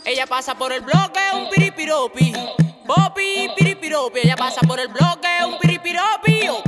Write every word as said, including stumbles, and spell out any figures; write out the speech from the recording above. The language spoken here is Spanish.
Ella pasa por el bloque, un piripiropi. Popi, piripiropi. Ella pasa por el bloque, un piripiropi.